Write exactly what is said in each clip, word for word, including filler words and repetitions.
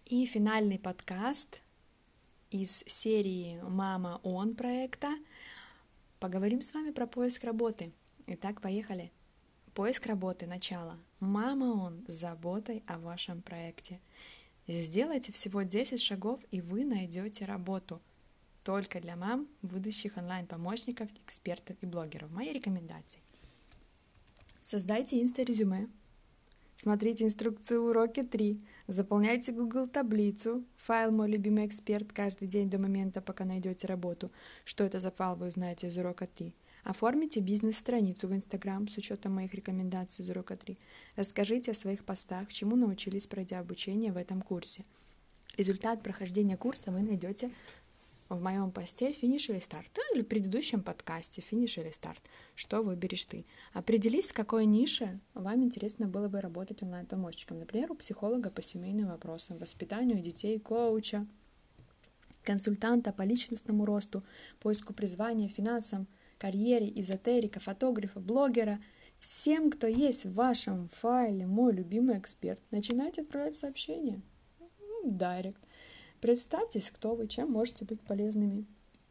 И финальный подкаст из серии «Мама Он» проекта. Поговорим с вами про поиск работы. Итак, поехали. Поиск работы. Начало. «Мама Он» с заботой о вашем проекте. Сделайте всего десять шагов, и вы найдете работу. Только для мам, будущих онлайн-помощников, экспертов и блогеров. Мои рекомендации. Создайте инста-резюме. Смотрите инструкцию уроки три. Заполняйте Google таблицу. Файл «Мой любимый эксперт» каждый день до момента, пока найдете работу. Что это за файл, вы узнаете из урока три. Оформите бизнес-страницу в Instagram с учетом моих рекомендаций из урока три. Расскажите о своих постах, чему научились, пройдя обучение в этом курсе. Результат прохождения курса вы найдете в моем посте «Финиш или старт» или в предыдущем подкасте «Финиш или старт». Что выберешь ты? Определись, в какой нише вам интересно было бы работать онлайн-помощником. Например, у психолога по семейным вопросам, воспитанию детей, коуча, консультанта по личностному росту, поиску призвания, финансам, карьере, эзотерика, фотографа, блогера. Всем, кто есть в вашем файле «Мой любимый эксперт», начинайте отправлять сообщения в директ. Представьтесь, кто вы, чем можете быть полезными,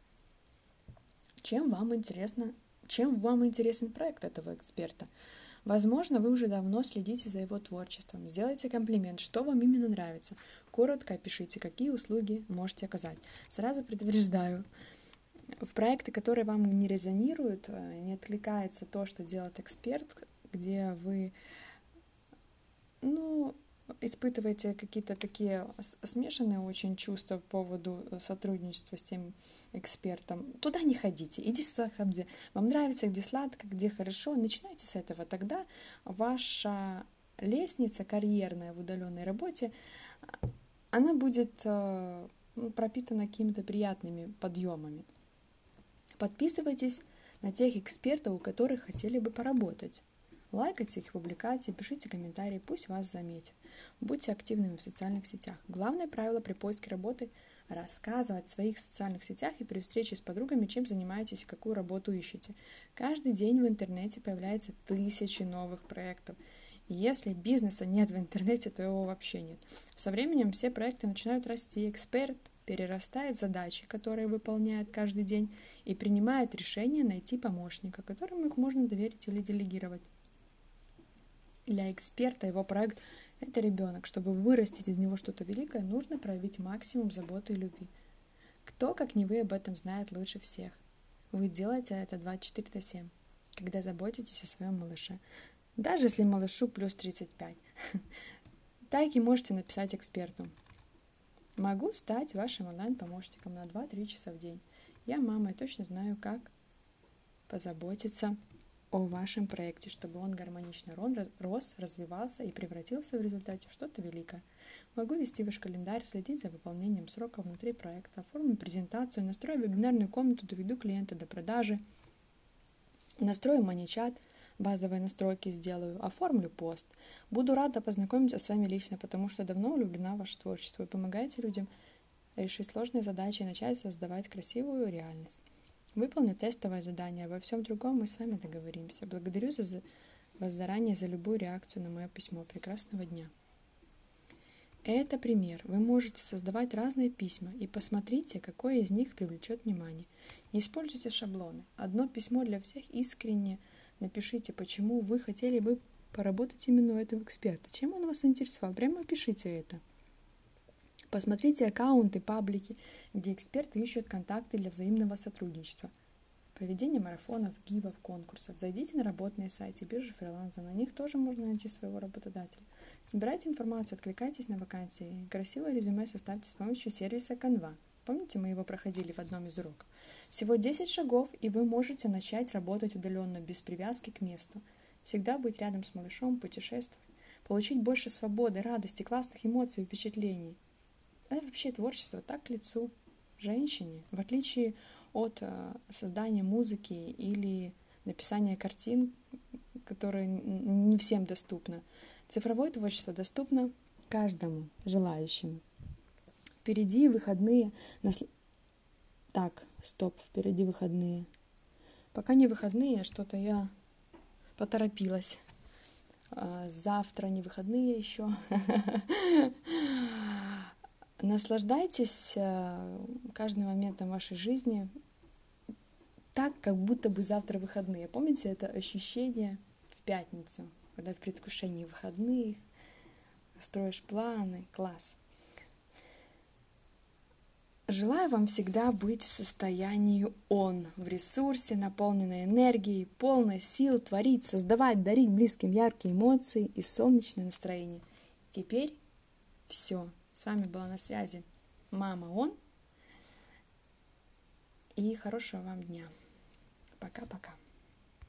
чем вам интересно, чем вам интересен проект этого эксперта. Возможно, вы уже давно следите за его творчеством. Сделайте комплимент, что вам именно нравится. Коротко опишите, какие услуги можете оказать. Сразу предупреждаю, в проекты, которые вам не резонируют, не откликается то, что делает эксперт, где вы, ну, испытываете какие-то такие смешанные очень чувства по поводу сотрудничества с тем экспертом, туда не ходите. Идите там, где вам нравится, где сладко, где хорошо. Начинайте с этого. Тогда ваша лестница карьерная в удаленной работе, она будет пропитана какими-то приятными подъемами. Подписывайтесь на тех экспертов, у которых хотели бы поработать. Лайкайте их публикации, пишите комментарии, пусть вас заметят. Будьте активными в социальных сетях. Главное правило при поиске работы – рассказывать в своих социальных сетях и при встрече с подругами, чем занимаетесь и какую работу ищете. Каждый день в интернете появляются тысячи новых проектов. И если бизнеса нет в интернете, то его вообще нет. Со временем все проекты начинают расти. Эксперт перерастает задачи, которые выполняет каждый день, и принимает решение найти помощника, которому их можно доверить или делегировать. Для эксперта его проект – это ребенок. Чтобы вырастить из него что-то великое, нужно проявить максимум заботы и любви. Кто, как не вы, об этом знает лучше всех? Вы делаете это двадцать четыре на семь, когда заботитесь о своем малыше. Даже если малышу плюс тридцать пять. Так и можете написать эксперту. Могу стать вашим онлайн-помощником на два-три часа в день. Я мама и точно знаю, как позаботиться о вашем проекте, чтобы он гармонично рос, развивался и превратился в результате в что-то великое. Могу вести ваш календарь, следить за выполнением срока внутри проекта, оформлю презентацию, настрою вебинарную комнату, доведу клиента до продажи, настрою мани-чат, базовые настройки сделаю, оформлю пост. Буду рада познакомиться с вами лично, потому что давно влюблена в ваше творчество и помогаете людям решить сложные задачи и начать создавать красивую реальность. Выполню тестовое задание, обо всем другом мы с вами договоримся. Благодарю за, вас заранее за любую реакцию на мое письмо. Прекрасного дня. Это пример. Вы можете создавать разные письма и посмотрите, какое из них привлечет внимание. Не используйте шаблоны. Одно письмо для всех искренне. Напишите, почему вы хотели бы поработать именно у этого эксперта. Чем он вас интересовал? Прямо опишите это. Посмотрите аккаунты, паблики, где эксперты ищут контакты для взаимного сотрудничества. Проведение марафонов, гивов, конкурсов. Зайдите на работные сайты, биржи фриланса. На них тоже можно найти своего работодателя. Собирайте информацию, откликайтесь на вакансии. Красивое резюме составьте с помощью сервиса Canva. Помните, мы его проходили в одном из уроков. Всего десять шагов, и вы можете начать работать удаленно, без привязки к месту. Всегда быть рядом с малышом, путешествовать. Получить больше свободы, радости, классных эмоций и впечатлений. Это вообще творчество так к лицу женщине, в отличие от э, создания музыки или написания картин, которые не всем доступны. Цифровое творчество доступно каждому желающему. Впереди выходные. Нас... Так, стоп, впереди выходные. Пока не выходные, что-то я поторопилась. А, завтра не выходные еще. Наслаждайтесь каждым моментом вашей жизни так, как будто бы завтра выходные. Помните это ощущение в пятницу, когда в предвкушении выходных, строишь планы, класс. Желаю вам всегда быть в состоянии «он», в ресурсе, наполненной энергией, полной сил, творить, создавать, дарить близким яркие эмоции и солнечное настроение. Теперь все. С вами была на связи Мама Он. И хорошего вам дня. Пока-пока.